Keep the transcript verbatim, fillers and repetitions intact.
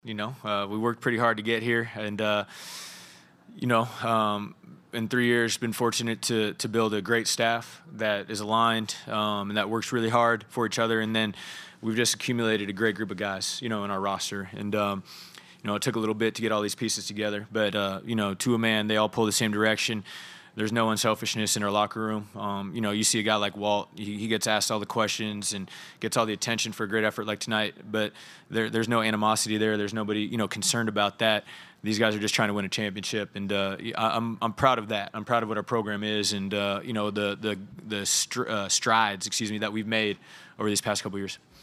You know, uh, we worked pretty hard to get here, and uh, you know, um, in three years, been fortunate to to build a great staff that is aligned um, and that works really hard for each other. And then we've just accumulated a great group of guys, you know, in our roster. And um, you know, it took a little bit to get all these pieces together, but uh, you know, to a man, they all pull the same direction. There's no unselfishness in our locker room. Um, you know, you see a guy like Walt, he, he gets asked all the questions and gets all the attention for a great effort like tonight, but there, there's no animosity there. There's nobody, you know, concerned about that. These guys are just trying to win a championship, and uh, I, I'm I'm proud of that. I'm proud of what our program is, and uh, you know, the the the str- uh, strides, excuse me, that we've made over these past couple years.